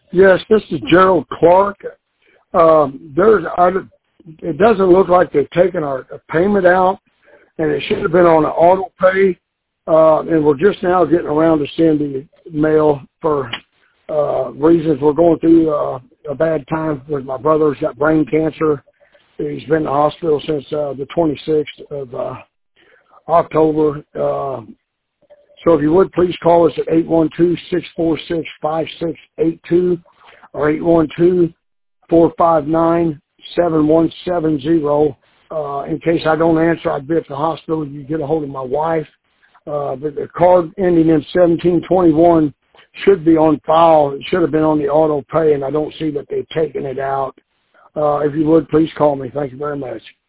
Yes, this is Gerald Clark. It doesn't look like they've taken our payment out, and it should have been on an auto pay. And we're just now getting around to send the mail for reasons. We're going through a bad time with my brother's got brain cancer. He's been in the hospital since the 26th of October. So if you would, please call us at 812-646-5682 or 812-459-7170. In case I don't answer, I'd be at the hospital. You get a hold of my wife. But the card ending in 1721 should be on file. It should have been on the auto pay, and I don't see that they've taken it out. If you would, please call me. Thank you very much.